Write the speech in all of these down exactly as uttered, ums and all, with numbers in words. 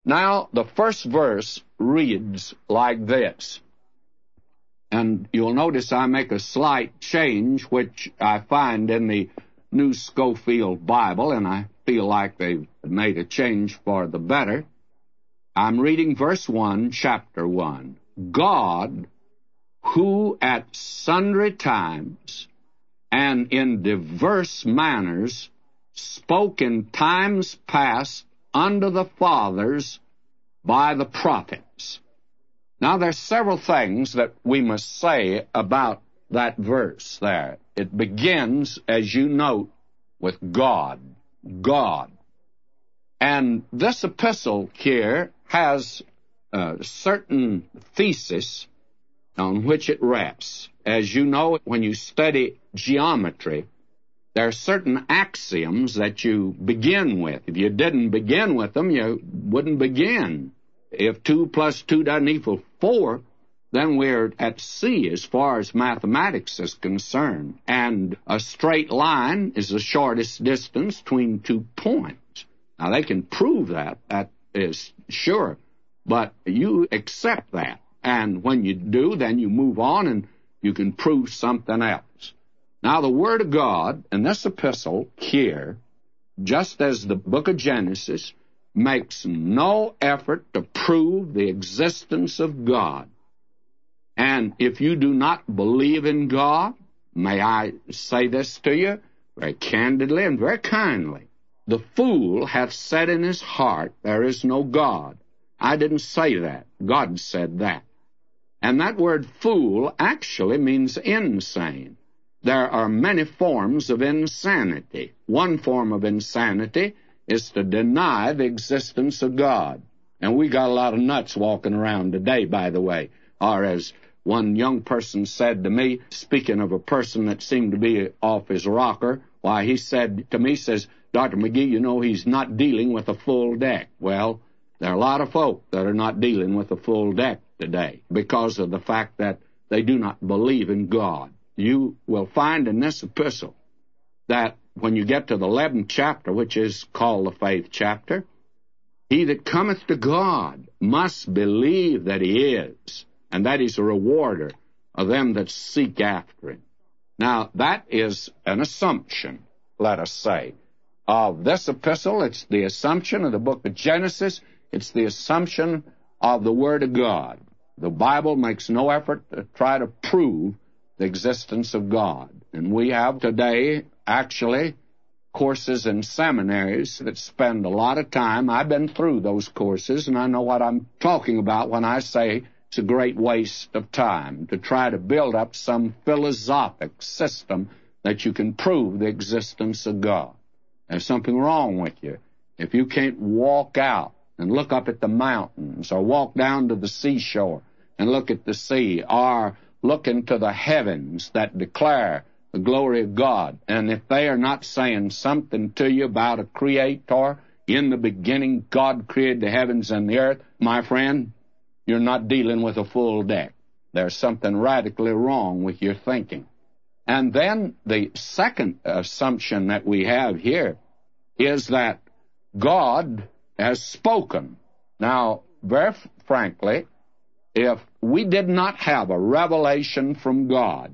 Now, the first verse reads like this. And you'll notice I make a slight change, which I find in the New Scofield Bible, and I feel like they've made a change for the better. I'm reading verse one, chapter one. God, who at sundry times and in diverse manners spoke in times past unto the fathers by the prophets. Now, there's several things that we must say about that verse there. It begins, as you note, with God. God. And this epistle here has a certain thesis on which it rests. As you know, when you study geometry, there are certain axioms that you begin with. If you didn't begin with them, you wouldn't begin. If two plus two doesn't equal four, then we're at sea as far as mathematics is concerned. And a straight line is the shortest distance between two points. Now, they can prove that. That is sure. But you accept that. And when you do, then you move on and you can prove something else. Now, the Word of God in this epistle here, just as the book of Genesis, makes no effort to prove the existence of God. And if you do not believe in God, may I say this to you very candidly and very kindly, the fool hath said in his heart, there is no God. I didn't say that. God said that. And that word fool actually means insane. There are many forms of insanity. One form of insanity is to deny the existence of God. And we got a lot of nuts walking around today, by the way. Or as one young person said to me, speaking of a person that seemed to be off his rocker, why, he said to me, says, Doctor McGee, you know, he's not dealing with a full deck. Well, there are a lot of folk that are not dealing with a full deck today because of the fact that they do not believe in God. You will find in this epistle that when you get to the eleventh chapter, which is called the faith chapter, he that cometh to God must believe that he is, and that he's a rewarder of them that seek after him. Now, that is an assumption, let us say, of this epistle. It's the assumption of the book of Genesis. It's the assumption of the Word of God. The Bible makes no effort to try to prove the existence of God. And we have today, actually, courses in seminaries that spend a lot of time. I've been through those courses, and I know what I'm talking about when I say it's a great waste of time to try to build up some philosophic system that you can prove the existence of God. There's something wrong with you if you can't walk out and look up at the mountains, or walk down to the seashore and look at the sea, or look into the heavens that declare the glory of God. And if they are not saying something to you about a creator, in the beginning God created the heavens and the earth, my friend, you're not dealing with a full deck. There's something radically wrong with your thinking. And then the second assumption that we have here is that God has spoken. Now, very frankly, if we did not have a revelation from God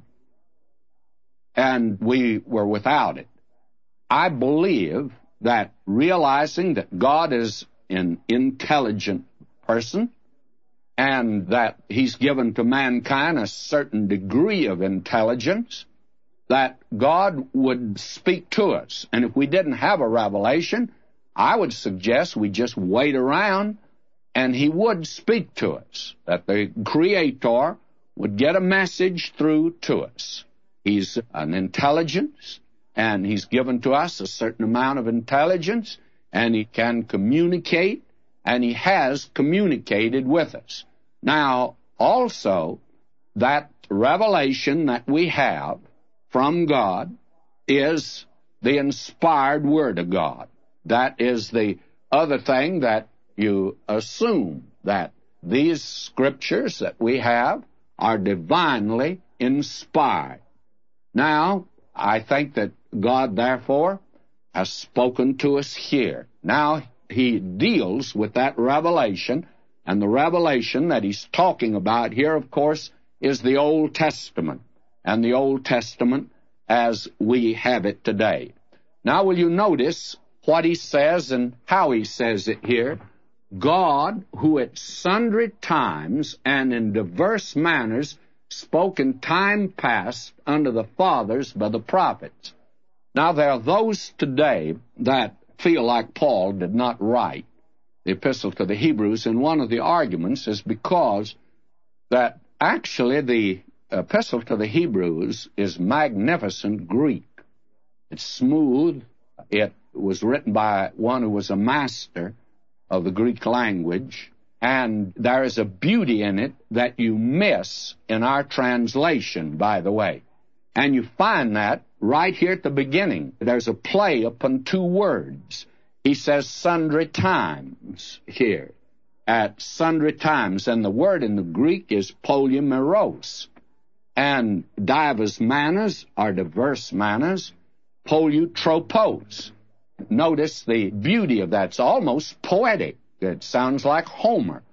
and we were without it, I believe that realizing that God is an intelligent person and that he's given to mankind a certain degree of intelligence, that God would speak to us. And if we didn't have a revelation, I would suggest we just wait around and he would speak to us, that the Creator would get a message through to us. He's an intelligence, and he's given to us a certain amount of intelligence, and he can communicate, and he has communicated with us. Now, also, that revelation that we have from God is the inspired Word of God. That is the other thing that you assume, that these scriptures that we have are divinely inspired. Now, I think that God, therefore, has spoken to us here. Now, he deals with that revelation, and the revelation that he's talking about here, of course, is the Old Testament, and the Old Testament as we have it today. Now, will you notice what he says and how he says it here? God, who at sundry times and in diverse manners spoke in time past unto the fathers by the prophets. Now, there are those today that feel like Paul did not write the epistle to the Hebrews, and one of the arguments is because that actually the epistle to the Hebrews is magnificent Greek. It's smooth. It was written by one who was a master of the Greek language, and there is a beauty in it that you miss in our translation, by the way. And you find that right here at the beginning. There's a play upon two words. He says sundry times here, at sundry times, and the word in the Greek is polymeros. And divers manners are diverse manners, polytropos. Notice the beauty of that. It's almost poetic. It sounds like Homer.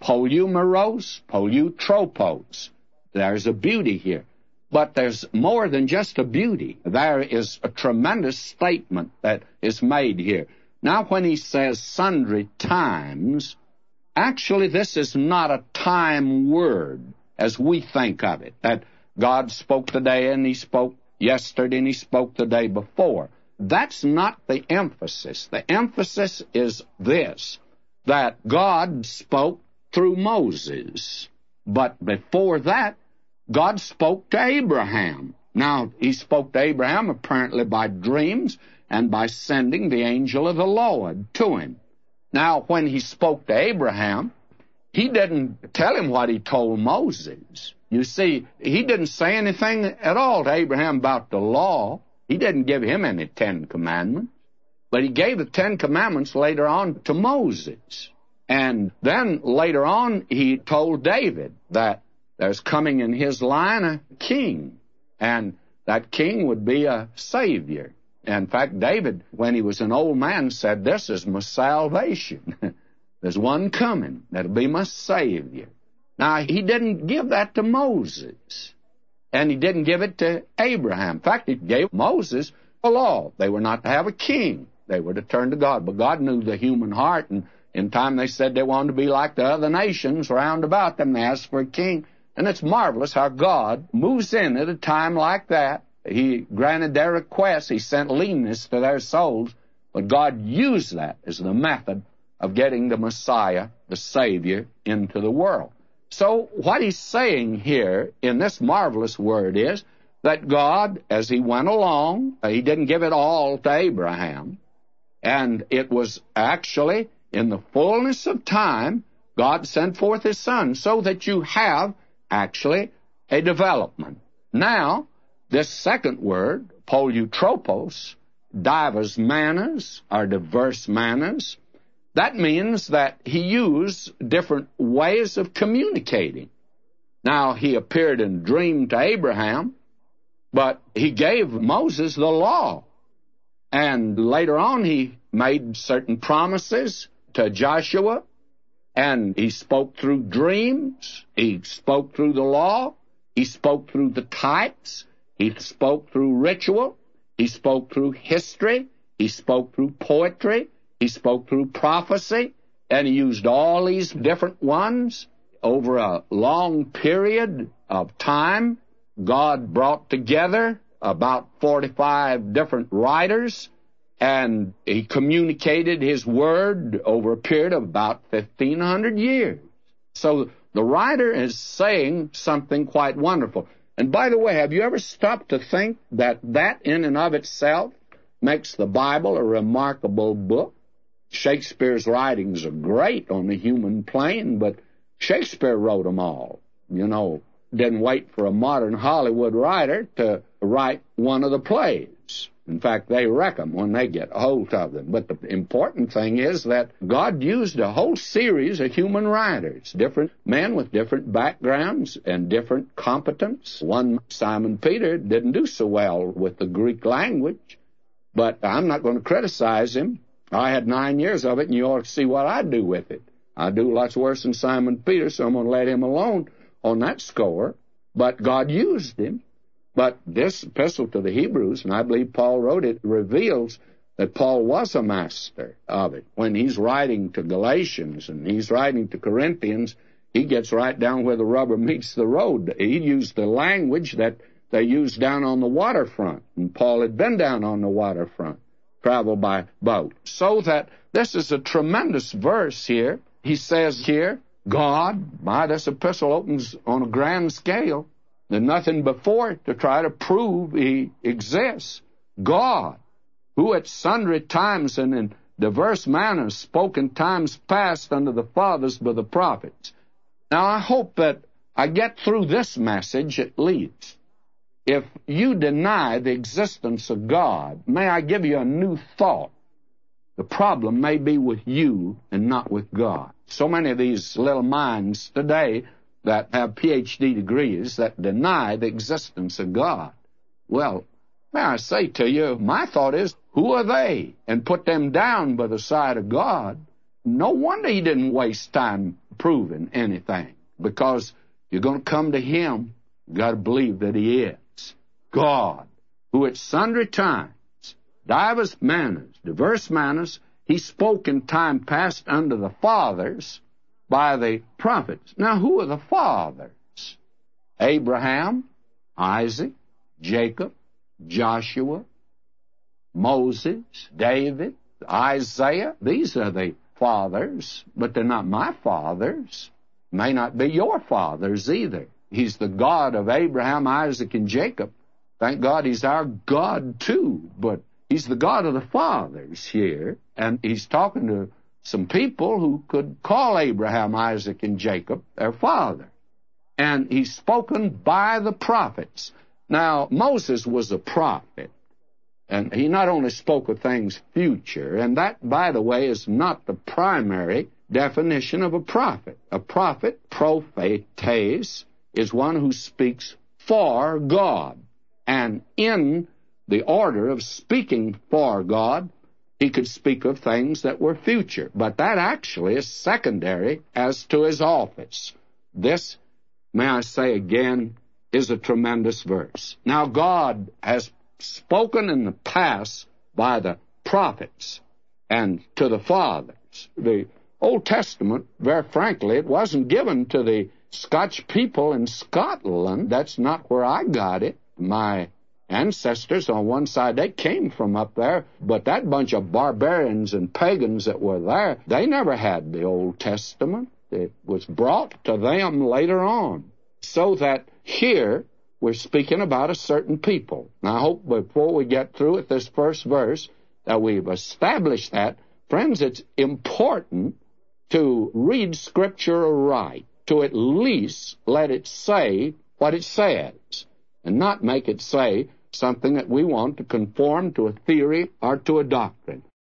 Polymeros, polytropos. There's a beauty here. But there's more than just a beauty. There is a tremendous statement that is made here. Now, when he says sundry times, actually this is not a time word as we think of it, that God spoke today and he spoke yesterday and he spoke the day before. That's not the emphasis. The emphasis is this, that God spoke through Moses. But before that, God spoke to Abraham. Now, he spoke to Abraham apparently by dreams and by sending the angel of the Lord to him. Now, when he spoke to Abraham, he didn't tell him what he told Moses. You see, he didn't say anything at all to Abraham about the law. He didn't give him any Ten Commandments. But he gave the Ten Commandments later on to Moses. And then later on, he told David that there's coming in his line a king, and that king would be a savior. In fact, David, when he was an old man, said, this is my salvation. There's one coming that'll be my savior. Now, he didn't give that to Moses, and he didn't give it to Abraham. In fact, he gave Moses a law. They were not to have a king. They were to turn to God. But God knew the human heart, and in time they said they wanted to be like the other nations round about them. They asked for a king. And it's marvelous how God moves in at a time like that. He granted their requests. He sent leanness to their souls. But God used that as the method of getting the Messiah, the Savior, into the world. So what he's saying here in this marvelous word is that God, as he went along, he didn't give it all to Abraham. And it was actually in the fullness of time, God sent forth his Son, so that you have actually a development. Now, this second word, polytropos, divers manners, or diverse manners, that means that he used different ways of communicating. Now, he appeared in a dream to Abraham, but he gave Moses the law. And later on, he made certain promises to Joshua, and he spoke through dreams, he spoke through the law, he spoke through the types, he spoke through ritual, he spoke through history, he spoke through poetry, he spoke through prophecy, and he used all these different ones over a long period of time. God brought together about forty-five different writers, and he communicated his word over a period of about fifteen hundred years. So the writer is saying something quite wonderful. And by the way, have you ever stopped to think that that in and of itself makes the Bible a remarkable book? Shakespeare's writings are great on the human plane, but Shakespeare wrote them all. You know, didn't wait for a modern Hollywood writer to write one of the plays. In fact, they wreck them when they get a hold of them. But the important thing is that God used a whole series of human writers, different men with different backgrounds and different competence. One, Simon Peter, didn't do so well with the Greek language, but I'm not going to criticize him. I had nine years of it, and you ought to see what I do with it. I do lots worse than Simon Peter, so I'm going to let him alone on that score. But God used him. But this epistle to the Hebrews, and I believe Paul wrote it, reveals that Paul was a master of it. When he's writing to Galatians and he's writing to Corinthians, he gets right down where the rubber meets the road. He used the language that they used down on the waterfront, and Paul had been down on the waterfront, traveled by boat. So that this is a tremendous verse here. He says here, God, my, this epistle opens on a grand scale. There's nothing before it to try to prove he exists. God, who at sundry times and in diverse manners spoke in times past unto the fathers by the prophets. Now, I hope that I get through this message at least. If you deny the existence of God, may I give you a new thought. The problem may be with you and not with God. So many of these little minds today that have P H D degrees that deny the existence of God. Well, may I say to you, my thought is, who are they? And put them down by the side of God. No wonder he didn't waste time proving anything, because you're going to come to him. You've got to believe that he is God, who at sundry times, divers manners, diverse manners, he spoke in time past unto the fathers by the prophets. Now, who are the fathers? Abraham, Isaac, Jacob, Joshua, Moses, David, Isaiah. These are the fathers, but they're not my fathers. May not be your fathers either. He's the God of Abraham, Isaac, and Jacob. Thank God he's our God too, but he's the God of the fathers here, and he's talking to some people who could call Abraham, Isaac, and Jacob their father. And he's spoken by the prophets. Now, Moses was a prophet, and he not only spoke of things future, and that, by the way, is not the primary definition of a prophet. A prophet, prophetes, is one who speaks for God. And in the order of speaking for God, he could speak of things that were future. But that actually is secondary as to his office. This, may I say again, is a tremendous verse. Now, God has spoken in the past by the prophets and to the fathers. The Old Testament, very frankly, it wasn't given to the Scotch people in Scotland. That's not where I got it. My ancestors on one side, they came from up there, but that bunch of barbarians and pagans that were there, they never had the Old Testament. It was brought to them later on. So that here, we're speaking about a certain people. Now, I hope before we get through with this first verse that we've established that. Friends, it's important to read Scripture aright, to at least let it say what it says, and not make it say something that we want to conform to a theory or to a doctrine.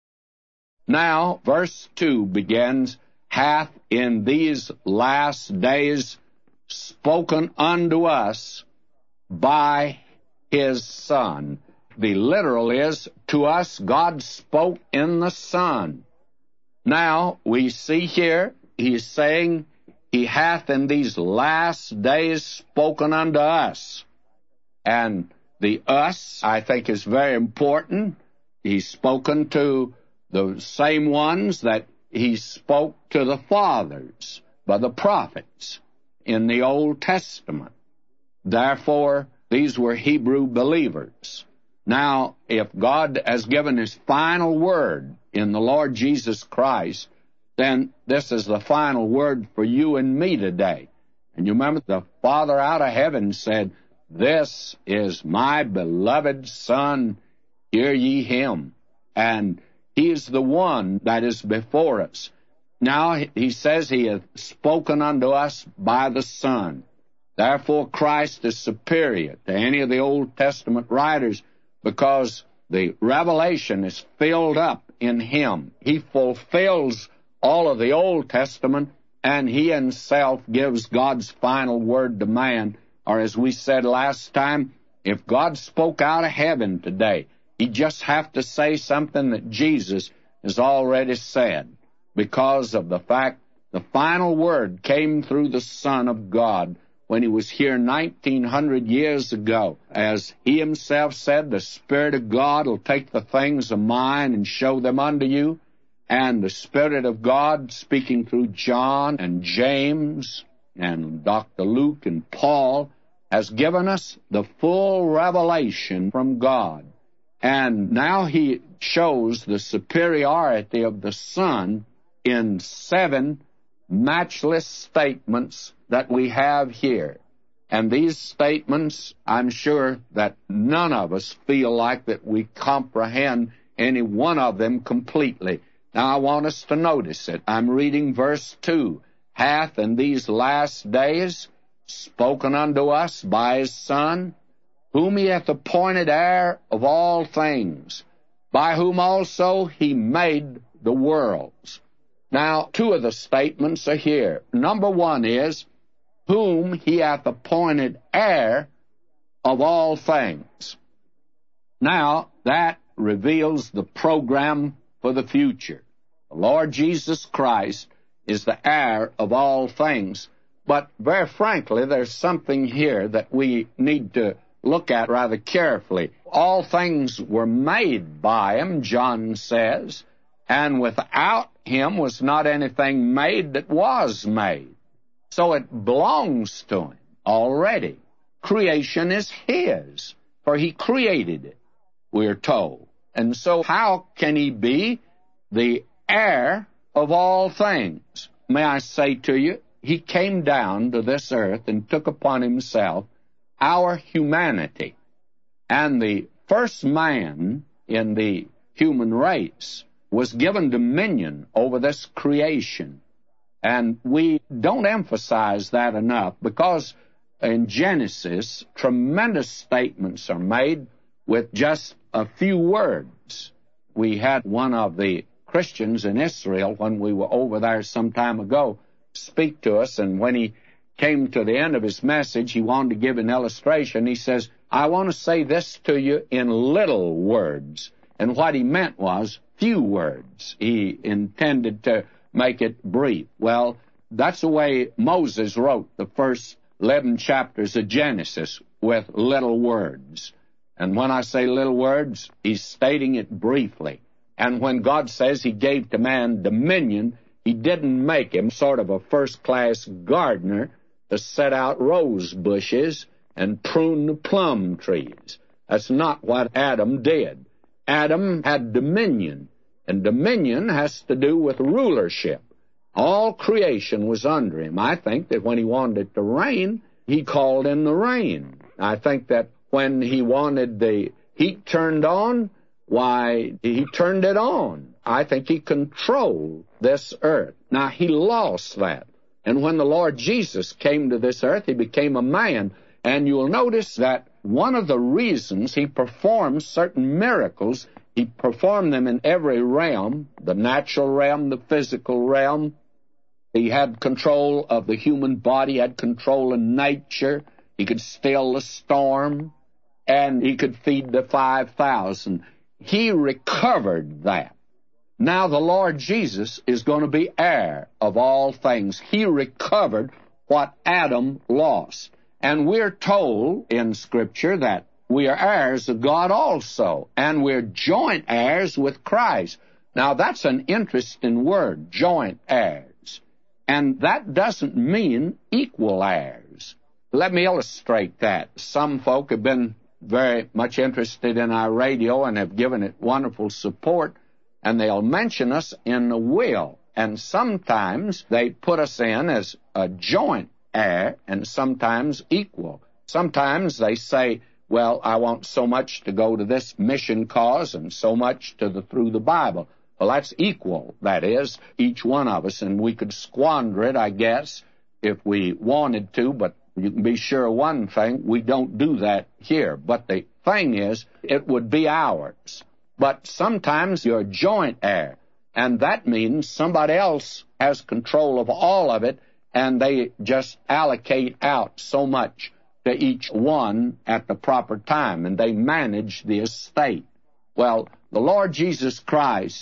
Now, verse two begins, hath in these last days spoken unto us by his Son. The literal is, to us God spoke in the Son. Now, we see here, he's saying, he hath in these last days spoken unto us. And the us, I think, is very important. He's spoken to the same ones that he spoke to the fathers by the prophets in the Old Testament. Therefore, these were Hebrew believers. Now, if God has given his final word in the Lord Jesus Christ, then this is the final word for you and me today. And you remember the Father out of heaven said, this is my beloved Son, hear ye him. And he is the one that is before us. Now he says he hath spoken unto us by the Son. Therefore Christ is superior to any of the Old Testament writers, because the revelation is filled up in him. He fulfills all of the Old Testament, and he himself gives God's final word to man. Or as we said last time, if God spoke out of heaven today, he'd just have to say something that Jesus is already said, because of the fact the final word came through the Son of God when he was here nineteen hundred years ago. As he himself said, the Spirit of God will take the things of mine and show them unto you. And the Spirit of God, speaking through John and James and Doctor Luke and Paul, has given us the full revelation from God. And now he shows the superiority of the Son in seven matchless statements that we have here. And these statements, I'm sure that none of us feel like that we comprehend any one of them completely. Now I want us to notice it. I'm reading verse two. Hath in these last days spoken unto us by his Son, whom he hath appointed heir of all things, by whom also he made the worlds. Now, two of the statements are here. Number one is, whom he hath appointed heir of all things. Now, that reveals the program for the future. The Lord Jesus Christ is the heir of all things. But very frankly, there's something here that we need to look at rather carefully. All things were made by him, John says, and without him was not anything made that was made. So it belongs to him already. Creation is his, for he created it, we're told. And so how can he be the heir of all things? May I say to you, he came down to this earth and took upon himself our humanity. And the first man in the human race was given dominion over this creation. And we don't emphasize that enough, because in Genesis, tremendous statements are made with just a few words. We had one of the Christians in Israel, when we were over there some time ago, speak to us, and when he came to the end of his message, he wanted to give an illustration. He says, I want to say this to you in little words. And what he meant was few words. He intended to make it brief. Well, that's the way Moses wrote the first eleven chapters of Genesis, with little words. And when I say little words, he's stating it briefly. And when God says he gave to man dominion, he didn't make him sort of a first-class gardener to set out rose bushes and prune the plum trees. That's not what Adam did. Adam had dominion, and dominion has to do with rulership. All creation was under him. I think that when he wanted it to rain, he called in the rain. I think that when he wanted the heat turned on, why, he turned it on. I think he controlled this earth. Now, he lost that. And when the Lord Jesus came to this earth, he became a man. And you'll notice that one of the reasons he performed certain miracles, he performed them in every realm, the natural realm, the physical realm. He had control of the human body, had control of nature. He could still the storm, and he could feed the five thousand. He recovered that. Now the Lord Jesus is going to be heir of all things. He recovered what Adam lost. And we're told in Scripture that we are heirs of God also, and we're joint heirs with Christ. Now that's an interesting word, joint heirs. And that doesn't mean equal heirs. Let me illustrate that. Some folk have been very much interested in our radio and have given it wonderful support, and they'll mention us in the will. And sometimes they put us in as a joint heir and sometimes equal. Sometimes they say, well, I want so much to go to this mission cause and so much to the Through the Bible. Well, that's equal, that is, each one of us, and we could squander it, I guess, if we wanted to, but you can be sure of one thing, we don't do that here. But the thing is, it would be ours. But sometimes you're a joint heir, and that means somebody else has control of all of it, and they just allocate out so much to each one at the proper time, and they manage the estate. Well, the Lord Jesus Christ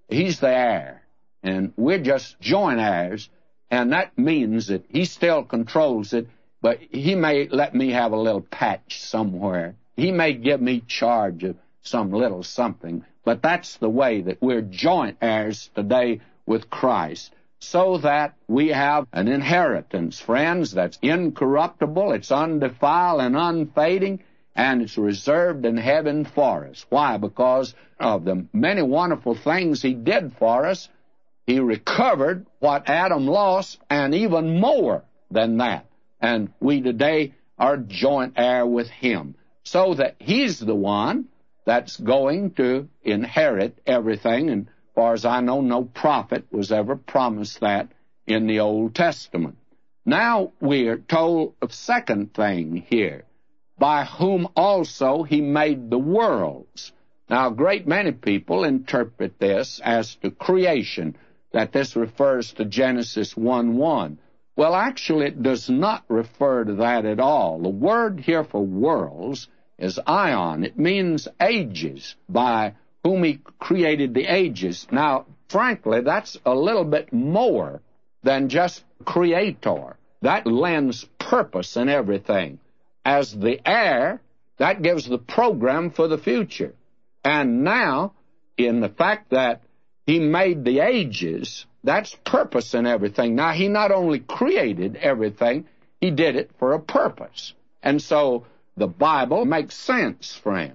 He's the heir, and we're just joint heirs, and that means that he still controls it, but he may let me have a little patch somewhere. He may give me charge of some little something, but that's the way that we're joint heirs today with Christ, so that we have an inheritance, friends, that's incorruptible, it's undefiled and unfading, and it's reserved in heaven for us. Why? Because of the many wonderful things he did for us. He recovered what Adam lost, and even more than that. And we today are joint heir with him, so that he's the one that's going to inherit everything. And as far as I know, no prophet was ever promised that in the Old Testament. Now we are told a second thing here, by whom also he made the worlds. Now a great many people interpret this as to creation, that this refers to Genesis one one. Well, actually, it does not refer to that at all. The word here for worlds is aion. It means ages, by whom he created the ages. Now, frankly, that's a little bit more than just creator. That lends purpose in everything. As the heir, that gives the program for the future. And now, in the fact that he made the ages, that's purpose in everything. Now, he not only created everything, he did it for a purpose. And so the Bible makes sense, friends.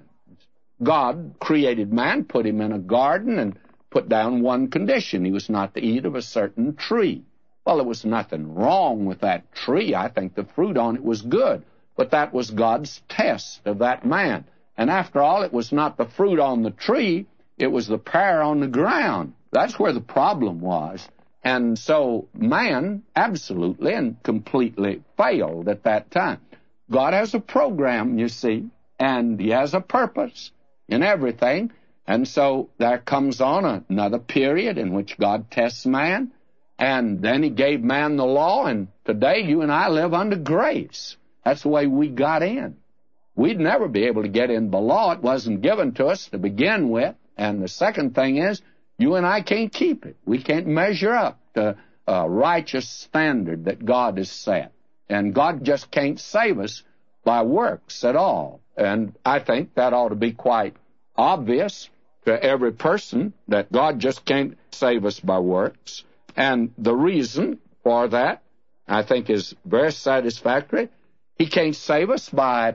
God created man, put him in a garden, and put down one condition. He was not to eat of a certain tree. Well, there was nothing wrong with that tree. I think the fruit on it was good. But that was God's test of that man. And after all, it was not the fruit on the tree, it was the pear on the ground. That's where the problem was. And so man absolutely and completely failed at that time. God has a program, you see, and he has a purpose in everything. And so there comes on another period in which God tests man, and then he gave man the law, and today you and I live under grace. That's the way we got in. We'd never be able to get in the law. It wasn't given to us to begin with. And the second thing is, you and I can't keep it. We can't measure up to a righteous standard that God has set. And God just can't save us by works at all. And I think that ought to be quite obvious to every person, that God just can't save us by works. And the reason for that, I think, is very satisfactory. He can't save us by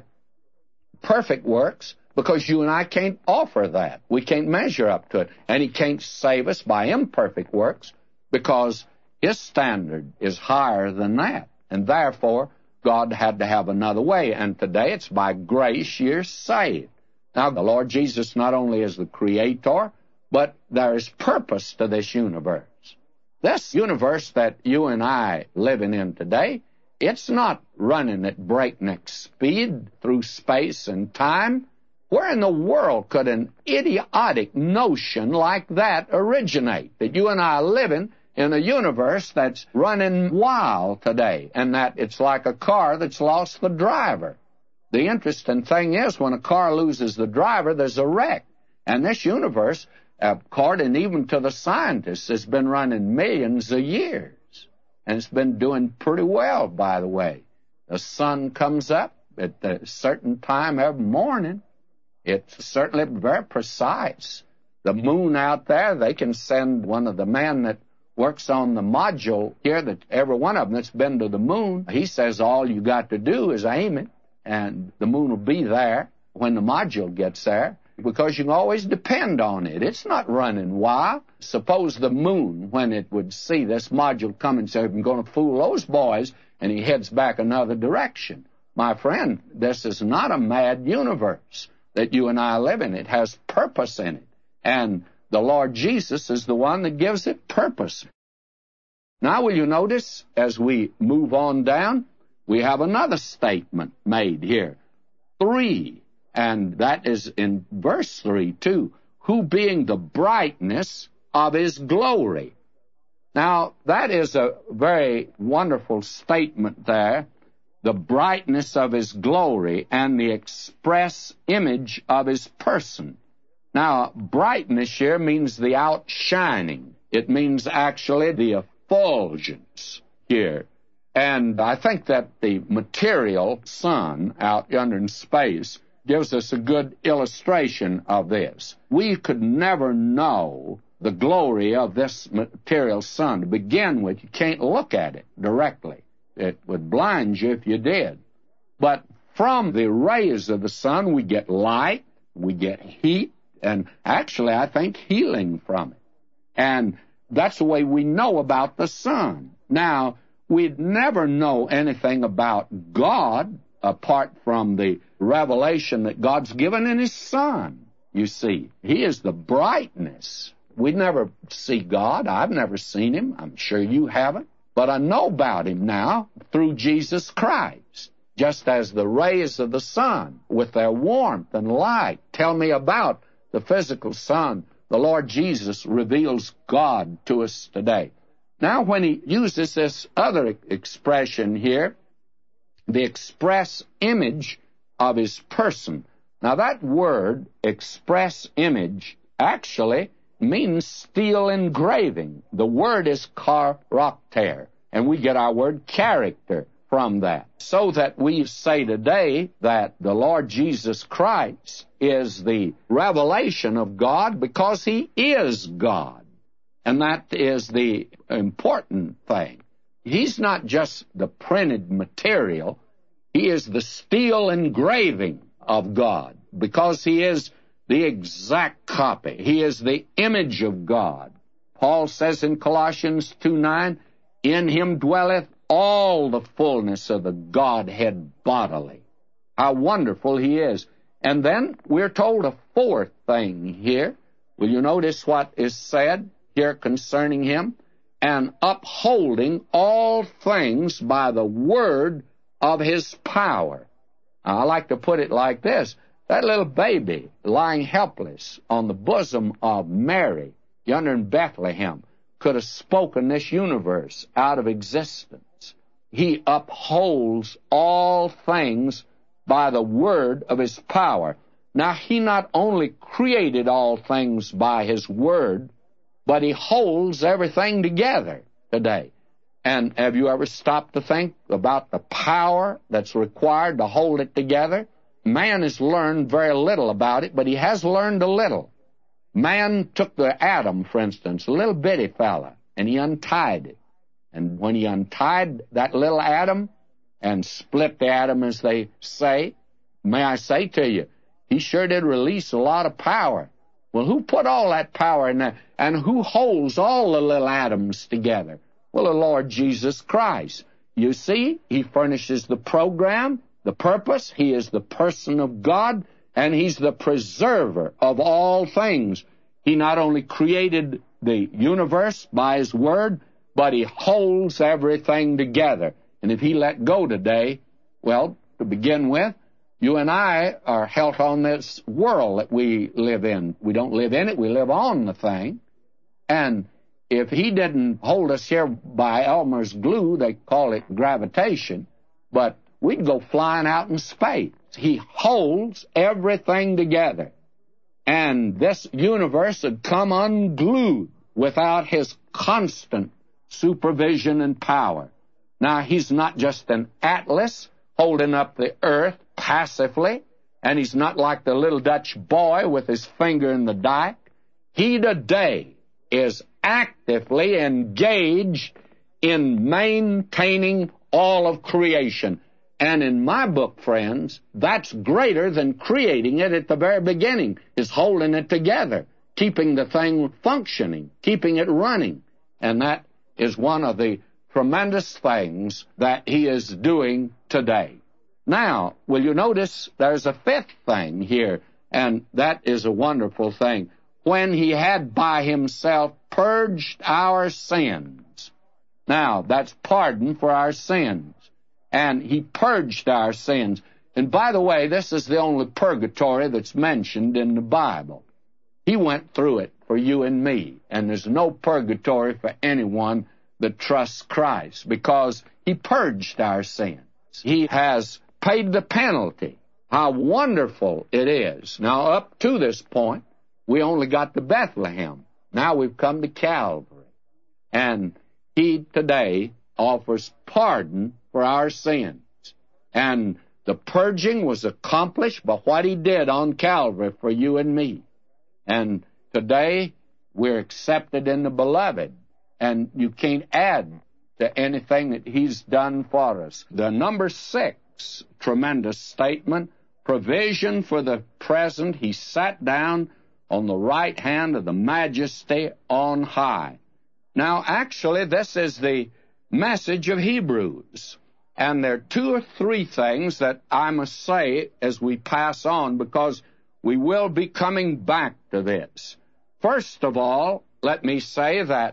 perfect works, because you and I can't offer that. We can't measure up to it. And he can't save us by imperfect works, because his standard is higher than that. And therefore, God had to have another way. And today it's by grace you're saved. Now, the Lord Jesus not only is the creator, but there is purpose to this universe. This universe that you and I living in today, it's not running at breakneck speed through space and time. Where in the world could an idiotic notion like that originate? That you and I are living in a universe that's running wild today, and that it's like a car that's lost the driver. The interesting thing is, when a car loses the driver, there's a wreck. And this universe, according even to the scientists, has been running millions of years. And it's been doing pretty well, by the way. The sun comes up at a certain time every morning. It's certainly very precise. The moon out there, they can send one of the men that works on the module here, that every one of them that's been to the moon, he says all you got to do is aim it, and the moon will be there when the module gets there, because you can always depend on it. It's not running wild. Suppose the moon, when it would see this module coming, say, I'm going to fool those boys, and he heads back another direction. My friend, this is not a mad universe that you and I live in. It has purpose in it. And the Lord Jesus is the one that gives it purpose. Now, will you notice, as we move on down, we have another statement made here. Three, and that is in verse three, too. Who being the brightness of his glory. Now, that is a very wonderful statement there. The brightness of his glory and the express image of his person. Now, brightness here means the outshining. It means actually the effulgence here. And I think that the material sun out yonder in space gives us a good illustration of this. We could never know the glory of this material sun. To begin with, you can't look at it directly. It would blind you if you did. But from the rays of the sun, we get light, we get heat, and actually, I think, healing from it. And that's the way we know about the sun. Now, we'd never know anything about God apart from the revelation that God's given in His Son, you see. He is the brightness. We'd never see God. I've never seen Him. I'm sure you haven't. But I know about Him now through Jesus Christ, just as the rays of the sun with their warmth and light tell me about the physical sun. The Lord Jesus reveals God to us today. Now, when He uses this other expression here, the express image of His person. Now, that word, express image, actually means steel engraving. The word is character, and we get our word character from that. So that we say today that the Lord Jesus Christ is the revelation of God because He is God. And that is the important thing. He's not just the printed material. He is the steel engraving of God because He is the exact copy. He is the image of God. Paul says in Colossians two nine, in Him dwelleth all the fullness of the Godhead bodily. How wonderful He is. And then we're told a fourth thing here. Will you notice what is said here concerning Him? And upholding all things by the word of His power. Now, I like to put it like this. That little baby lying helpless on the bosom of Mary yonder in Bethlehem could have spoken this universe out of existence. He upholds all things by the word of His power. Now, He not only created all things by His word, but He holds everything together today. And have you ever stopped to think about the power that's required to hold it together? Man has learned very little about it, but he has learned a little. Man took the atom, for instance, a little bitty fella, and he untied it. And when he untied that little atom and split the atom, as they say, may I say to you, he sure did release a lot of power. Well, who put all that power in there? And who holds all the little atoms together? Well, the Lord Jesus Christ. You see, He furnishes the program, the purpose. He is the person of God, and He's the preserver of all things. He not only created the universe by His word, but He holds everything together. And if He let go today, well, to begin with, you and I are held on this world that we live in. We don't live in it, we live on the thing. And if He didn't hold us here by Elmer's glue, they call it gravitation, but we'd go flying out in space. He holds everything together. And this universe would come unglued without His constant supervision and power. Now, He's not just an atlas holding up the earth passively, and He's not like the little Dutch boy with his finger in the dike. He today is actively engaged in maintaining all of creation. And in my book, friends, that's greater than creating it at the very beginning, is holding it together, keeping the thing functioning, keeping it running. And that is one of the tremendous things that He is doing today. Now, will you notice there's a fifth thing here, and that is a wonderful thing. When He had by Himself purged our sins. Now, that's pardon for our sins. And He purged our sins. And by the way, this is the only purgatory that's mentioned in the Bible. He went through it for you and me. And there's no purgatory for anyone that trusts Christ, because He purged our sins. He has paid the penalty. How wonderful it is. Now, up to this point, We only got to Bethlehem. Now we've come to Calvary. And he today offers pardon for our sins. And the purging was accomplished by what he did on Calvary for you and me. And today we're accepted in the Beloved. And you can't add to anything that he's done for us. The number six tremendous statement, provision for the present, he sat down on the right hand of the Majesty on high. Now, actually, this is the message of Hebrews. And there are two or three things that I must say as we pass on, because we will be coming back to this. First of all, let me say that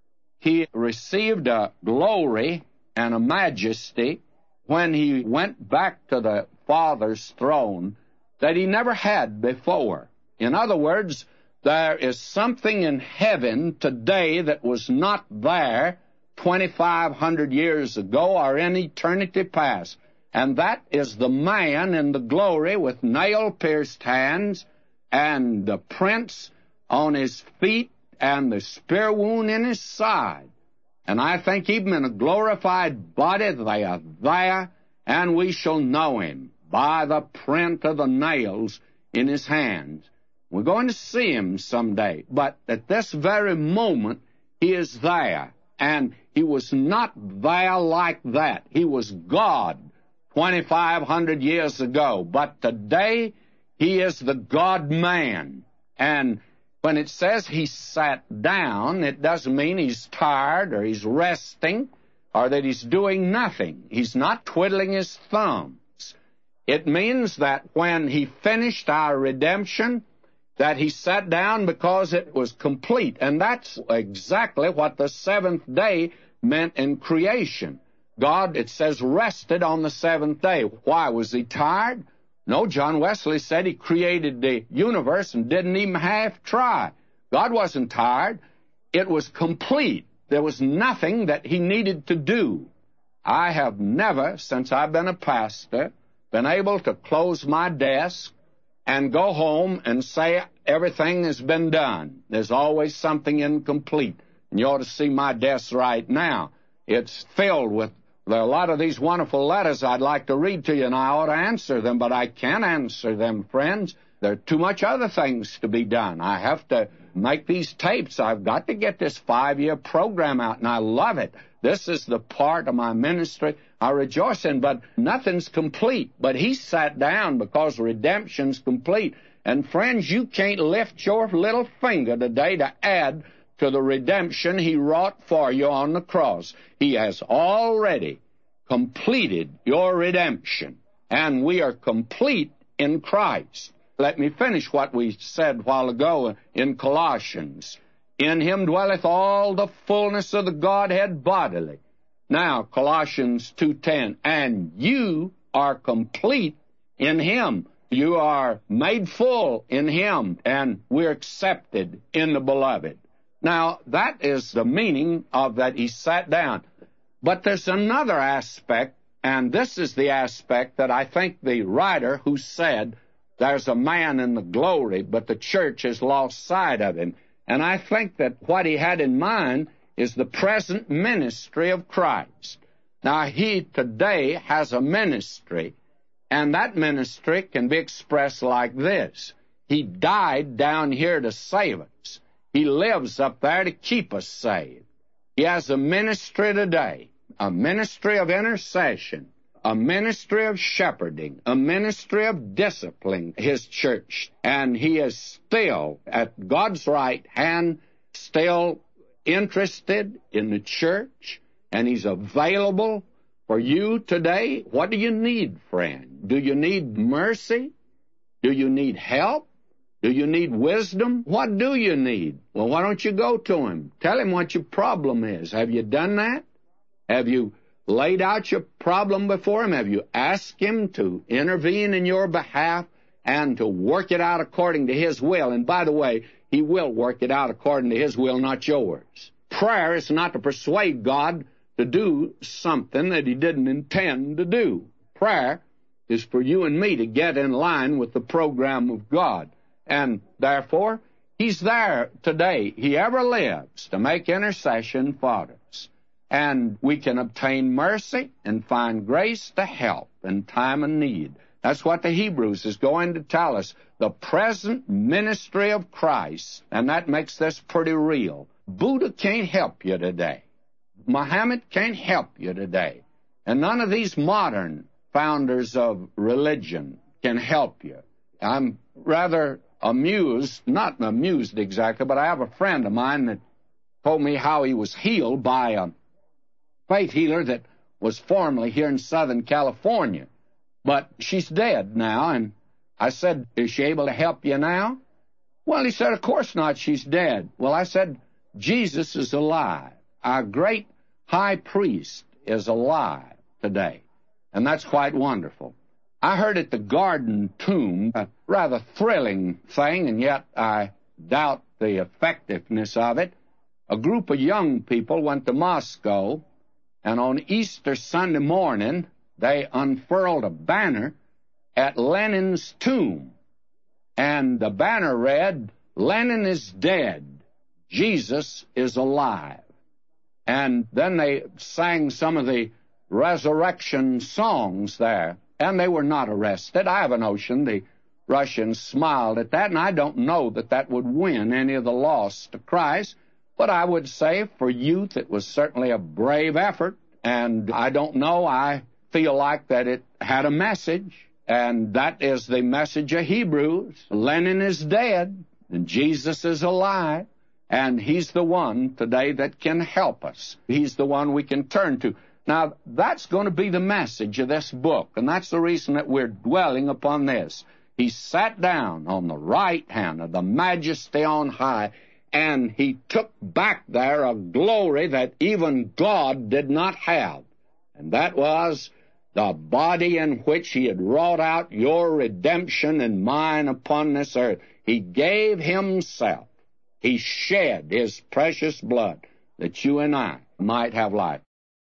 he received a glory and a majesty when he went back to the Father's throne that he never had before. In other words, there is something in heaven today that was not there twenty-five hundred years ago or in eternity past. And that is the man in the glory with nail-pierced hands and the prints on his feet and the spear wound in his side. And I think even in a glorified body they are there, and we shall know him by the print of the nails in his hands. We're going to see him someday, but at this very moment he is there. And he was not there like that. He was God twenty-five hundred years ago. But today, he is the God-man. And when it says he sat down, it doesn't mean he's tired or he's resting or that he's doing nothing. He's not twiddling his thumbs. It means that when he finished our redemption, that he sat down because it was complete. And that's exactly what the seventh day meant in creation. God, it says, rested on the seventh day. Why? Was he tired? No, John Wesley said he created the universe and didn't even half try. God wasn't tired. It was complete. There was nothing that he needed to do. I have never, since I've been a pastor, been able to close my desk and go home and say everything has been done. There's always something incomplete. And you ought to see my desk right now. It's filled with there are a lot of these wonderful letters I'd like to read to you, and I ought to answer them, but I can't answer them, friends. There are too much other things to be done. I have to make these tapes. I've got to get this five-year program out, and I love it. This is the part of my ministry I rejoice in, but nothing's complete. But he sat down because redemption's complete. And friends, you can't lift your little finger today to add to the redemption he wrought for you on the cross. He has already completed your redemption, and we are complete in Christ. Let me finish what we said a while ago in Colossians. In him dwelleth all the fullness of the Godhead bodily. Now, Colossians two ten, and you are complete in him. You are made full in him, and we're accepted in the Beloved. Now, that is the meaning of that he sat down. But there's another aspect, and this is the aspect that I think the writer who said, there's a man in the glory, but the church has lost sight of him. And I think that what he had in mind is the present ministry of Christ. Now, he today has a ministry, and that ministry can be expressed like this. He died down here to save us. He lives up there to keep us saved. He has a ministry today, a ministry of intercession, a ministry of shepherding, a ministry of disciplining his church. And he is still at God's right hand, still interested in the church, and he's available for you today. What do you need, friend? Do you need mercy? Do you need help? Do you need wisdom? What do you need? Well, why don't you go to him? Tell him what your problem is. Have you done that? Have you laid out your problem before him? Have you asked him to intervene in your behalf and to work it out according to his will? And by the way, he will work it out according to his will, not yours. Prayer is not to persuade God to do something that he didn't intend to do. Prayer is for you and me to get in line with the program of God. And therefore, He's there today. He ever lives to make intercession for us. And we can obtain mercy and find grace to help in time of need. That's what the Hebrews is going to tell us. The present ministry of Christ. And that makes this pretty real. Buddha can't help you today. Muhammad can't help you today. And none of these modern founders of religion can help you. I'm rather amused, not amused exactly, but I have a friend of mine that told me how he was healed by a faith healer that was formerly here in Southern California. But she's dead now, and I said, is she able to help you now? Well, he said, of course not, she's dead. Well, I said, Jesus is alive. Our great high priest is alive today, and that's quite wonderful. I heard at the Garden Tomb, a rather thrilling thing, and yet I doubt the effectiveness of it. A group of young people went to Moscow, and on Easter Sunday morning, they unfurled a banner at Lenin's tomb. And the banner read, Lenin is dead, Jesus is alive. And then they sang some of the resurrection songs there, and they were not arrested. I have a notion the Russians smiled at that, and I don't know that that would win any of the lost to Christ, but I would say for youth it was certainly a brave effort, and I don't know, I feel like that it had a message, and that is the message of Hebrews. Lenin is dead, and Jesus is alive, and he's the one today that can help us. He's the one we can turn to. Now, that's going to be the message of this book, and that's the reason that we're dwelling upon this. He sat down on the right hand of the Majesty on high, and he took back there a glory that even God did not have, and that was the body in which he had wrought out your redemption and mine upon this earth. He gave himself. He shed his precious blood that you and I might have life.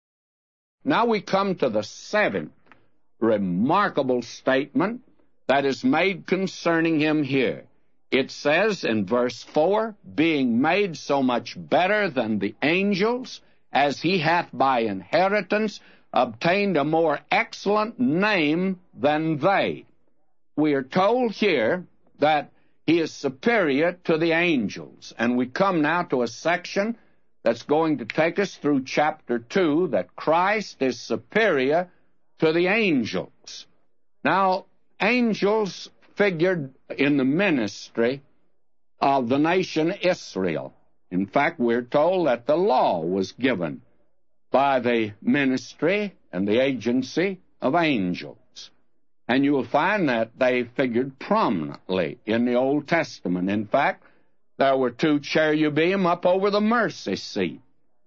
Now we come to the seventh remarkable statement that is made concerning him here. It says in verse four, being made so much better than the angels, as he hath by inheritance obtained a more excellent name than they. We are told here that he is superior to the angels. And we come now to a section that's going to take us through chapter two, that Christ is superior to the angels. Now, angels figured in the ministry of the nation Israel. In fact, we're told that the law was given by the ministry and the agency of angels. And you will find that they figured prominently in the Old Testament. In fact, there were two cherubim up over the mercy seat.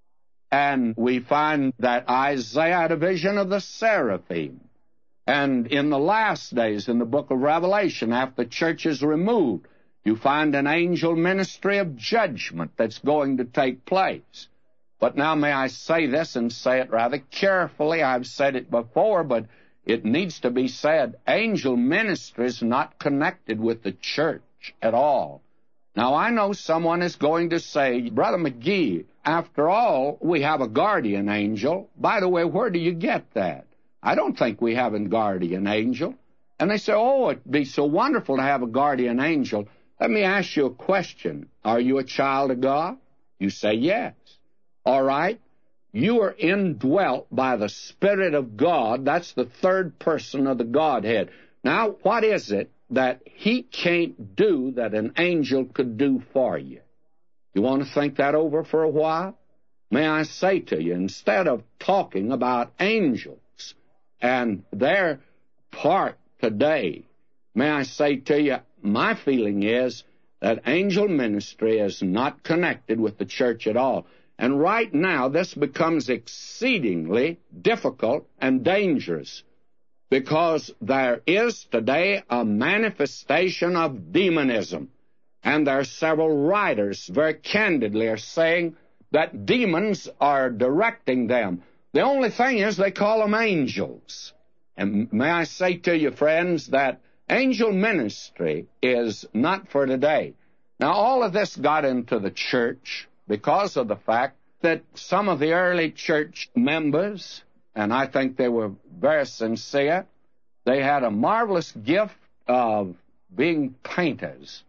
And we find that Isaiah had a vision of the seraphim. And in the last days, in the book of Revelation, after the church is removed, you find an angel ministry of judgment that's going to take place. But now may I say this and say it rather carefully. I've said it before, but it needs to be said. Angel ministry is not connected with the church at all. Now, I know someone is going to say, Brother McGee, after all, we have a guardian angel. By the way, where do you get that? I don't think we have a guardian angel. And they say, oh, it'd be so wonderful to have a guardian angel. Let me ask you a question. Are you a child of God? You say yes. All right. You are indwelt by the Spirit of God. That's the third person of the Godhead. Now, what is it that he can't do that an angel could do for you? You want to think that over for a while? May I say to you, instead of talking about angels and their part today, may I say to you, my feeling is that angel ministry is not connected with the church at all. And right now, this becomes exceedingly difficult and dangerous, because there is today a manifestation of demonism. And there are several writers very candidly are saying that demons are directing them. The only thing is they call them angels. And may I say to you, friends, that angel ministry is not for today. Now, all of this got into the church because of the fact that some of the early church members, and I think they were very sincere, they had a marvelous gift of being painters,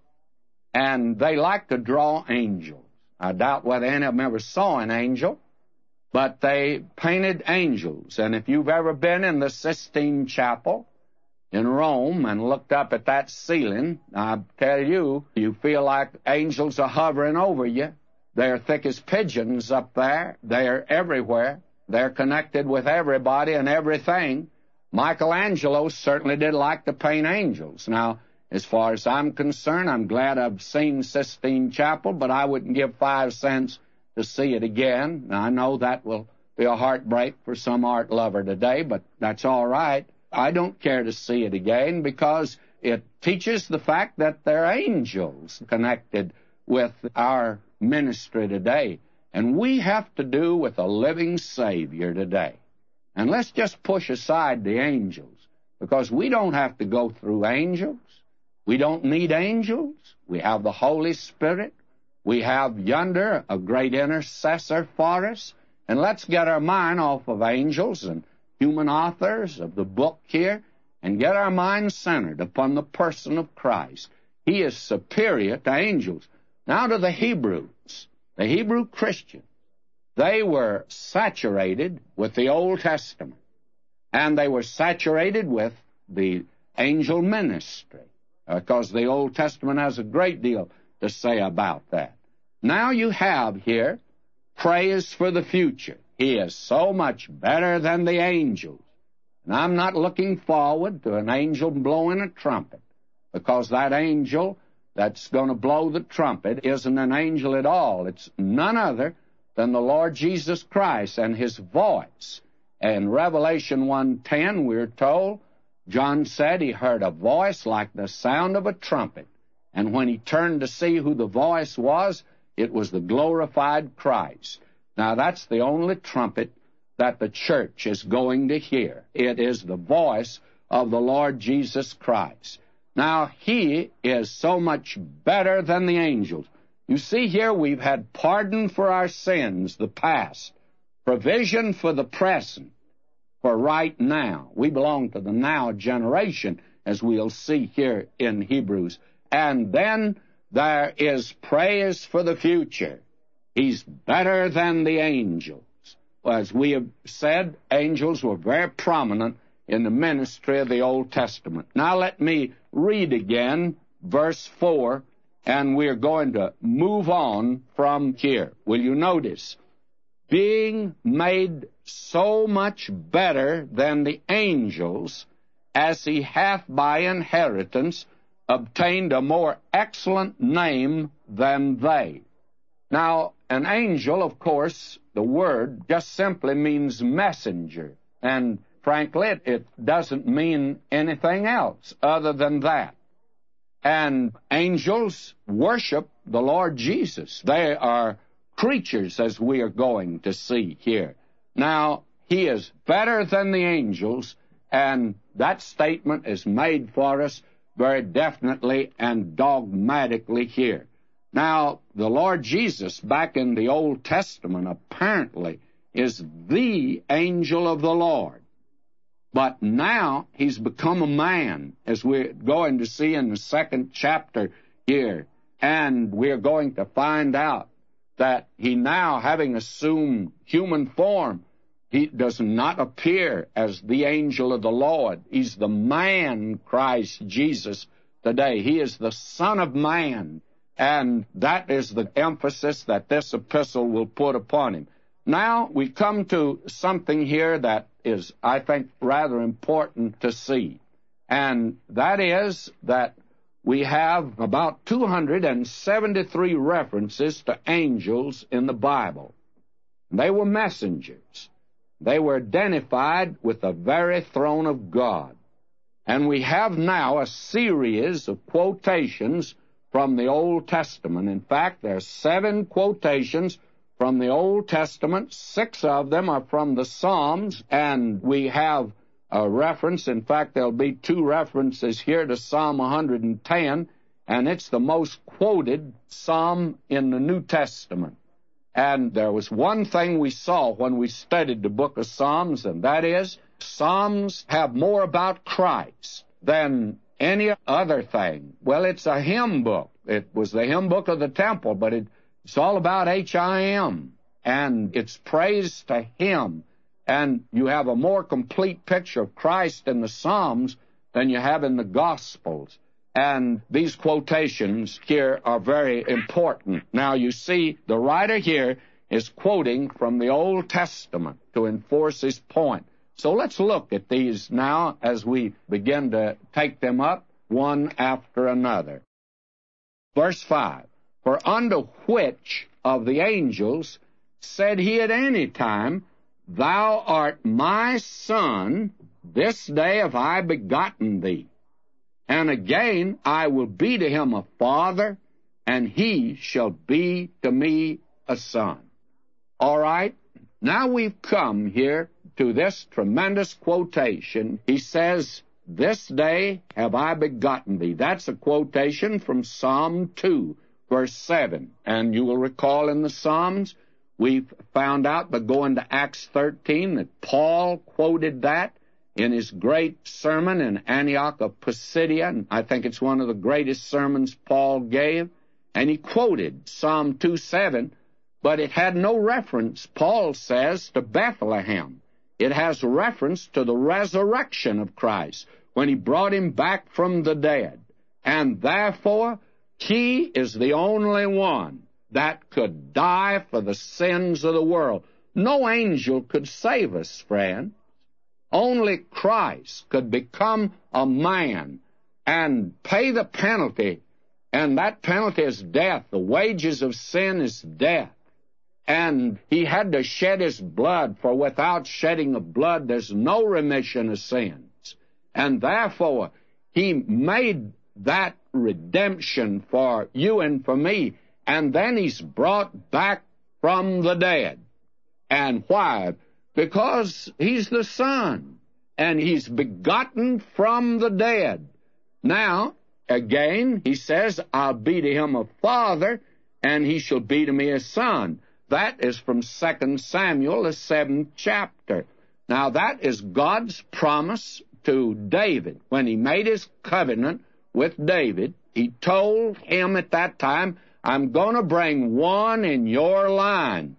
and they liked to draw angels. I doubt whether any of them ever saw an angel, but they painted angels. And if you've ever been in the Sistine Chapel in Rome and looked up at that ceiling, I tell you, you feel like angels are hovering over you. They're thick as pigeons up there. They're everywhere. They're connected with everybody and everything. Michelangelo certainly did like to paint angels. Now, as far as I'm concerned, I'm glad I've seen Sistine Chapel, but I wouldn't give five cents to see it again. Now, I know that will be a heartbreak for some art lover today, but that's all right. I don't care to see it again because it teaches the fact that there are angels connected with our ministry today. And we have to do with a living Savior today. And let's just push aside the angels, because we don't have to go through angels. We don't need angels. We have the Holy Spirit. We have yonder a great intercessor for us. And let's get our mind off of angels and human authors of the book here and get our mind centered upon the person of Christ. He is superior to angels. Now to the Hebrews, the Hebrew Christians. They were saturated with the Old Testament, and they were saturated with the angel ministry, because the Old Testament has a great deal to say about that. Now you have here praise for the future. He is so much better than the angels. And I'm not looking forward to an angel blowing a trumpet, because that angel that's going to blow the trumpet isn't an angel at all. It's none other than the Lord Jesus Christ and his voice. In Revelation one ten, we're told, John said he heard a voice like the sound of a trumpet. And when he turned to see who the voice was, it was the glorified Christ. Now, that's the only trumpet that the church is going to hear. It is the voice of the Lord Jesus Christ. Now, he is so much better than the angels. You see here we've had pardon for our sins, the past, provision for the present, for right now. We belong to the now generation, as we'll see here in Hebrews. And then there is praise for the future. He's better than the angels. As we have said, angels were very prominent in the ministry of the Old Testament. Now let me read again verse four, and we're going to move on from here. Will you notice? Being made so much better than the angels, as he hath by inheritance obtained a more excellent name than they. Now, an angel, of course, the word just simply means messenger, and frankly, it, it doesn't mean anything else other than that. And angels worship the Lord Jesus. They are creatures, as we are going to see here. Now, he is better than the angels, and that statement is made for us very definitely and dogmatically here. Now, the Lord Jesus, back in the Old Testament, apparently is the angel of the Lord. But now he's become a man, as we're going to see in the second chapter here. And we're going to find out that he now, having assumed human form, he does not appear as the angel of the Lord. He's the man Christ Jesus today. He is the Son of Man. And that is the emphasis that this epistle will put upon him. Now we come to something here that is, I think, rather important to see. And that is that we have about two hundred seventy-three references to angels in the Bible. They were messengers. They were identified with the very throne of God. And we have now a series of quotations from the Old Testament. In fact, there are seven quotations from the Old Testament. Six of them are from the Psalms, and we have a reference. In fact, there'll be two references here to Psalm one hundred ten and it's the most quoted psalm in the New Testament. And there was one thing we saw when we studied the book of Psalms, and that is, Psalms have more about Christ than any other thing. Well, it's a hymn book. It was the hymn book of the temple, but it, it's all about H I M, and it's praise to Him. And you have a more complete picture of Christ in the Psalms than you have in the Gospels. And these quotations here are very important. Now, you see, the writer here is quoting from the Old Testament to enforce his point. So let's look at these now as we begin to take them up one after another. Verse five, for unto which of the angels said he at any time, Thou art my son, this day have I begotten thee. And again, I will be to him a father, and he shall be to me a son. All right? Now we've come here to this tremendous quotation. He says, This day have I begotten thee. That's a quotation from Psalm two, verse seven. And you will recall in the Psalms, we've found out by going to Acts thirteen that Paul quoted that in his great sermon in Antioch of Pisidia, and I think it's one of the greatest sermons Paul gave, and he quoted Psalm two seven, but it had no reference, Paul says, to Bethlehem. It has reference to the resurrection of Christ, when he brought him back from the dead. And therefore, he is the only one that could die for the sins of the world. No angel could save us, friend. Only Christ could become a man and pay the penalty, and that penalty is death. The wages of sin is death. And he had to shed his blood, for without shedding of blood, there's no remission of sins. And therefore, he made that redemption for you and for me, and then he's brought back from the dead. And why? Because he's the Son, and he's begotten from the dead. Now, again, he says, I'll be to him a father, and he shall be to me a son. That is from Second Samuel, the seventh chapter. Now, that is God's promise to David. When he made his covenant with David, he told him at that time, I'm going to bring one in your line.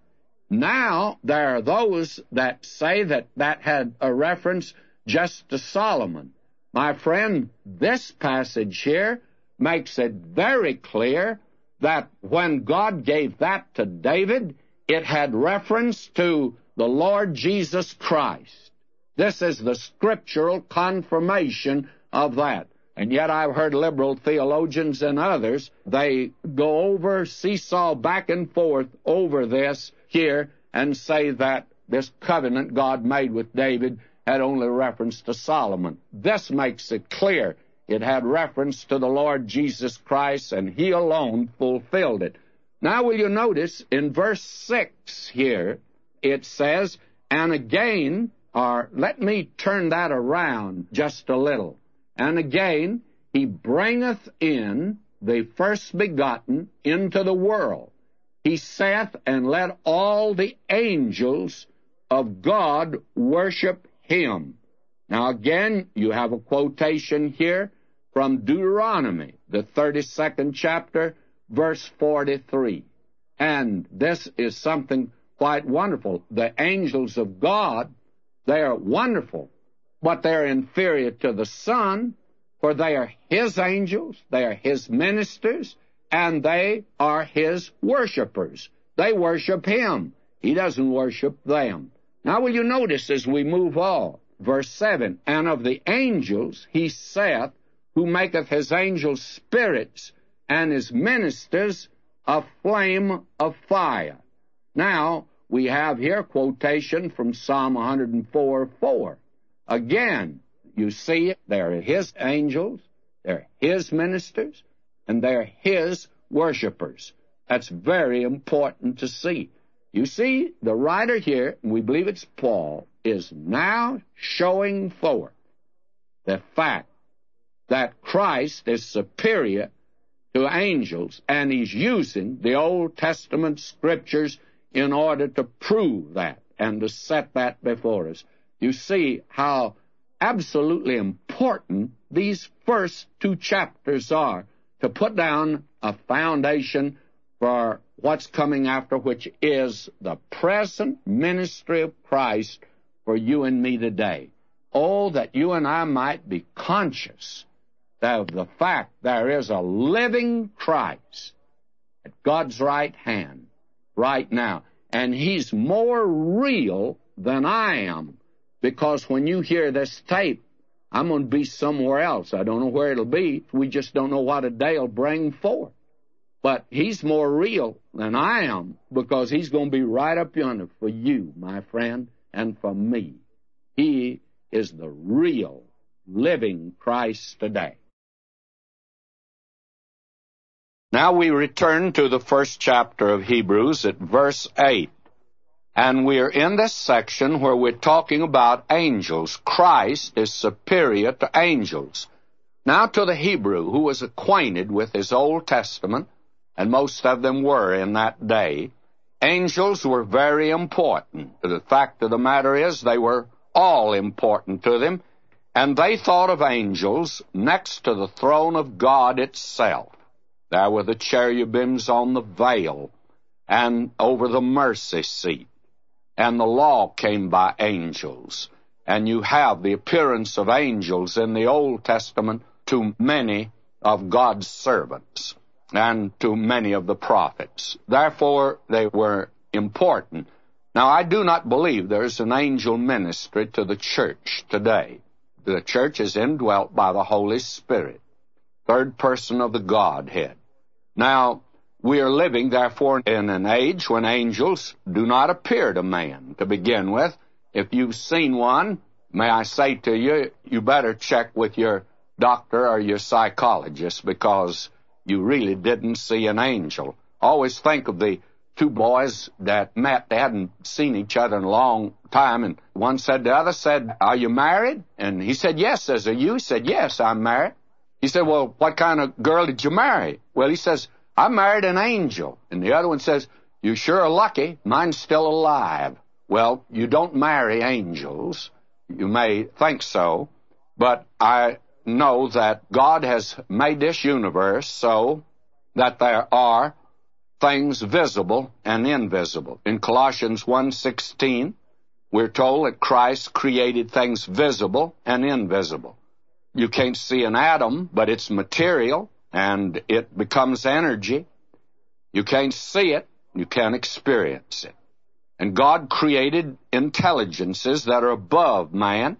Now, there are those that say that that had a reference just to Solomon. My friend, this passage here makes it very clear that when God gave that to David, it had reference to the Lord Jesus Christ. This is the scriptural confirmation of that. And yet I've heard liberal theologians and others, they go over, seesaw back and forth over this here, and say that this covenant God made with David had only reference to Solomon. This makes it clear. It had reference to the Lord Jesus Christ, and he alone fulfilled it. Now will you notice in verse six here, it says, and again, or let me turn that around just a little. And again, he bringeth in the first begotten into the world. He saith, and let all the angels of God worship him. Now again, you have a quotation here from Deuteronomy, the thirty-second chapter, verse forty-three. And this is something quite wonderful. The angels of God, they are wonderful, but they're inferior to the Son, for they are his angels, they are his ministers, and they are his worshipers. They worship him. He doesn't worship them. Now will you notice as we move on, verse seven, and of the angels he saith, who maketh his angels spirits, and his ministers a flame of fire. Now, we have here quotation from Psalm one hundred four, four. Again, you see, they're his angels, they're his ministers, and they're his worshipers. That's very important to see. You see, the writer here, and we believe it's Paul, is now showing forth the fact that Christ is superior to angels, and he's using the Old Testament scriptures in order to prove that and to set that before us. You see how absolutely important these first two chapters are to put down a foundation for what's coming after, which is the present ministry of Christ for you and me today. Oh, that you and I might be conscious of the fact there is a living Christ at God's right hand right now. And he's more real than I am, because when you hear this tape, I'm going to be somewhere else. I don't know where it'll be. We just don't know what a day will bring forth. But he's more real than I am, because he's going to be right up yonder for you, my friend, and for me. He is the real, living Christ today. Now we return to the first chapter of Hebrews at verse eight. And we're in this section where we're talking about angels. Christ is superior to angels. Now to the Hebrew who was acquainted with his Old Testament, and most of them were in that day, angels were very important. The fact of the matter is they were all important to them, and they thought of angels next to the throne of God itself. There were the cherubims on the veil and over the mercy seat. And the law came by angels. And you have the appearance of angels in the Old Testament to many of God's servants and to many of the prophets. Therefore, they were important. Now, I do not believe there's an angel ministry to the church today. The church is indwelt by the Holy Spirit, third person of the Godhead. Now, we are living, therefore, in an age when angels do not appear to man to begin with. If you've seen one, may I say to you, you better check with your doctor or your psychologist, because you really didn't see an angel. Always think of the two boys that met. They hadn't seen each other in a long time, and one said, the other said, are you married? And he said, yes. Says, are you? He said, yes, I'm married. He said, well, what kind of girl did you marry? Well, he says, I married an angel. And the other one says, you sure are lucky. Mine's still alive. Well, you don't marry angels. You may think so, but I know that God has made this universe so that there are things visible and invisible. In Colossians one sixteen, we're told that Christ created things visible and invisible. You can't see an atom, but it's material, and it becomes energy. You can't see it, you can't experience it. And God created intelligences that are above man.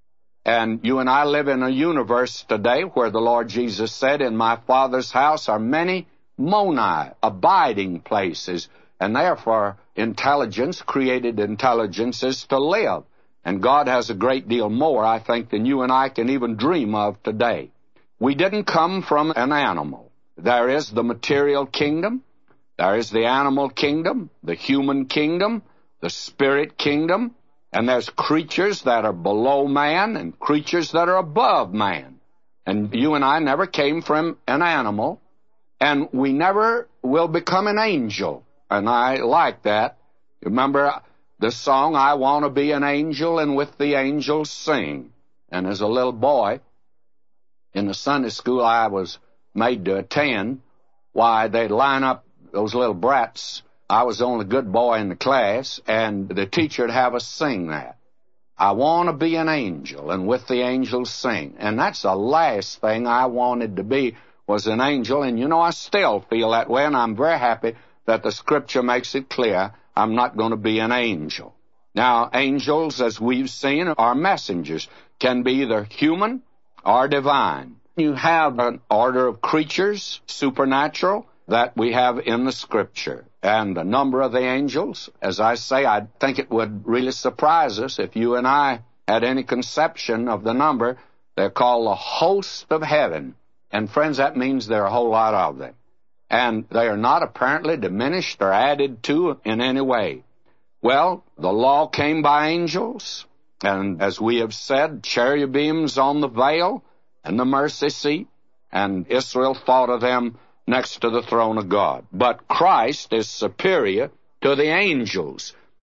And you and I live in a universe today where the Lord Jesus said, in my Father's house are many moni, abiding places, and therefore intelligence created intelligences to live. And God has a great deal more, I think, than you and I can even dream of today. We didn't come from an animal. There is the material kingdom, there is the animal kingdom, the human kingdom, the spirit kingdom, and there's creatures that are below man and creatures that are above man. And you and I never came from an animal, and we never will become an angel. And I like that. Remember the song, I Want to Be an Angel and With the Angels Sing. And as a little boy, in the Sunday school I was made to attend, why, they'd line up those little brats. I was the only good boy in the class, and the teacher would have us sing that. I want to be an angel, and with the angels sing. And that's the last thing I wanted to be, was an angel. And you know, I still feel that way, and I'm very happy that the Scripture makes it clear I'm not going to be an angel. Now, angels, as we've seen, are messengers, can be either human or divine. You have an order of creatures, supernatural, that we have in the Scripture. And the number of the angels, as I say, I think it would really surprise us if you and I had any conception of the number. They're called the host of heaven. And friends, that means there are a whole lot of them. And they are not apparently diminished or added to in any way. Well, the law came by angels, and as we have said, cherubims on the veil and the mercy seat, and Israel thought of them next to the throne of God. But Christ is superior to the angels.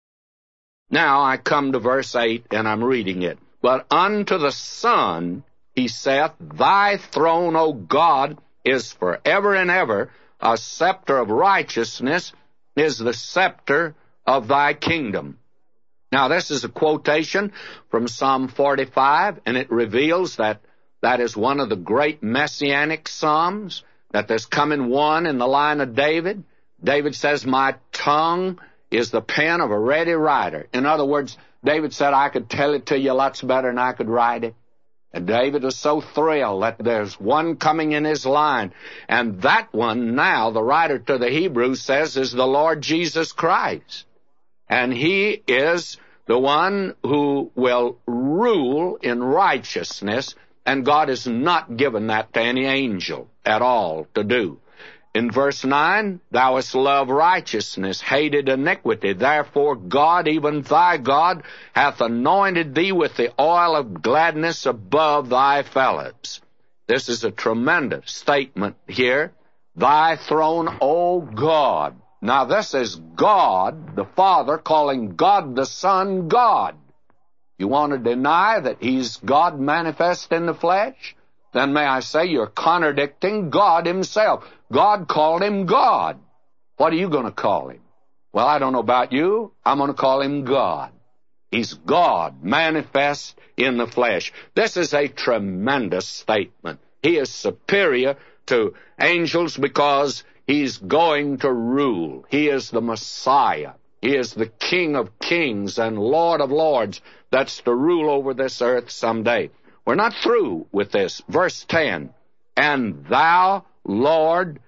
Now I come to verse eight, and I'm reading it. But unto the Son he saith, Thy throne, O God, is forever and ever. A scepter of righteousness is the scepter of thy kingdom. Now this is a quotation from Psalm forty-five, and it reveals that that is one of the great messianic psalms, that there's coming one in the line of David. David says, My tongue is the pen of a ready writer. In other words, David said, I could tell it to you lots better than I could write it. And David was so thrilled that there's one coming in his line. And that one now, the writer to the Hebrews says, is the Lord Jesus Christ. And he is the one who will rule in righteousness, and God has not given that to any angel at all to do. In verse nine, Thou hast loved righteousness, hated iniquity. Therefore God, even thy God, hath anointed thee with the oil of gladness above thy fellows. This is a tremendous statement here. Thy throne, O God. Now this is God, the Father, calling God the Son, God. You want to deny that he's God manifest in the flesh? Then may I say you're contradicting God himself. God called him God. What are you going to call him? Well, I don't know about you. I'm going to call him God. He's God manifest in the flesh. This is a tremendous statement. He is superior to angels because he's going to rule. He is the Messiah. He is the King of kings and Lord of lords that's to rule over this earth someday. We're not through with this. Verse ten, And thou, Lord,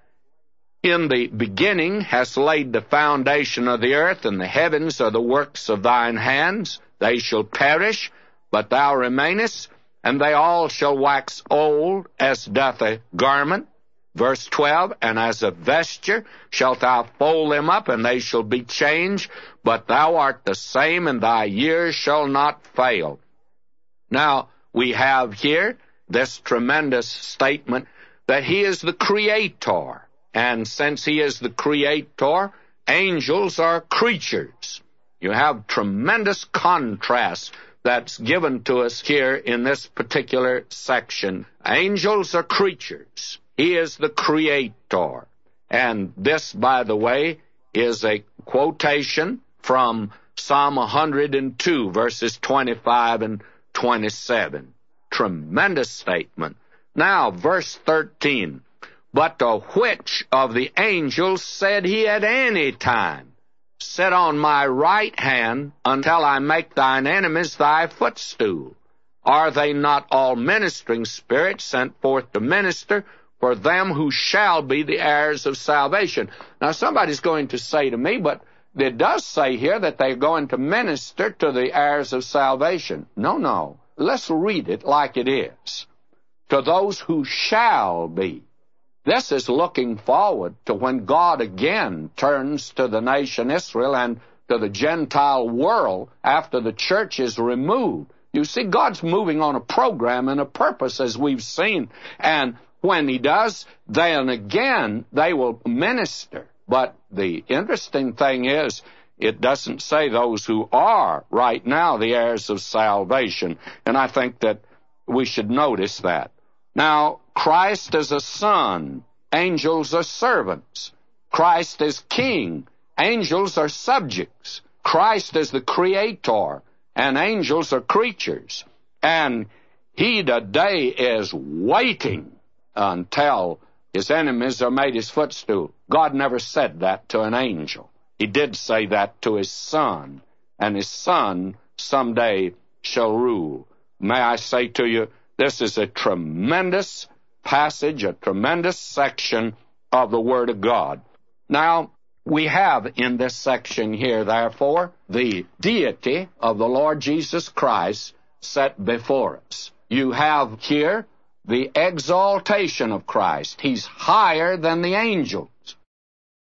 in the beginning hast laid the foundation of the earth, and the heavens are the works of thine hands. They shall perish, but thou remainest, and they all shall wax old, as doth a garment. Verse twelve, And as a vesture shalt thou fold them up, and they shall be changed, but thou art the same, and thy years shall not fail. Now, we have here this tremendous statement that he is the creator. And since he is the creator, angels are creatures. You have tremendous contrast that's given to us here in this particular section. Angels are creatures. He is the creator. And this, by the way, is a quotation from Psalm one hundred two, verses twenty-five and twenty-seven. Tremendous statement. Now, verse thirteen. But to which of the angels said he at any time, Sit on my right hand until I make thine enemies thy footstool? Are they not all ministering spirits sent forth to minister for them who shall be the heirs of salvation? Now, somebody's going to say to me, but it does say here that they're going to minister to the heirs of salvation. No, no. Let's read it like it is. To those who shall be. This is looking forward to when God again turns to the nation Israel and to the Gentile world after the church is removed. You see, God's moving on a program and a purpose, as we've seen. And when he does, then again they will minister. But the interesting thing is, it doesn't say those who are right now the heirs of salvation. And I think that we should notice that. Now, Christ is a son. Angels are servants. Christ is king. Angels are subjects. Christ is the creator, and angels are creatures. And he today is waiting until his enemies are made his footstool. God never said that to an angel. He did say that to his son, and his son someday shall rule. May I say to you, this is a tremendous passage, a tremendous section of the Word of God. Now, we have in this section here, therefore, the deity of the Lord Jesus Christ set before us. You have here the exaltation of Christ. He's higher than the angels.